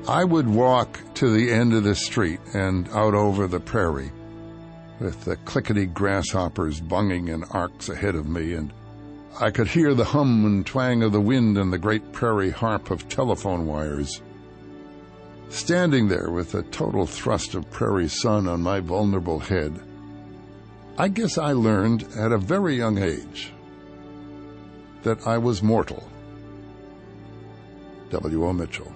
I would walk to the end of the street and out over the prairie, with the clickety grasshoppers bunging in arcs ahead of me, and I could hear the hum and twang of the wind and the great prairie harp of telephone wires. Standing there with the total thrust of prairie sun on my vulnerable head, I guess I learned at a very young age that I was mortal. W.O. Mitchell.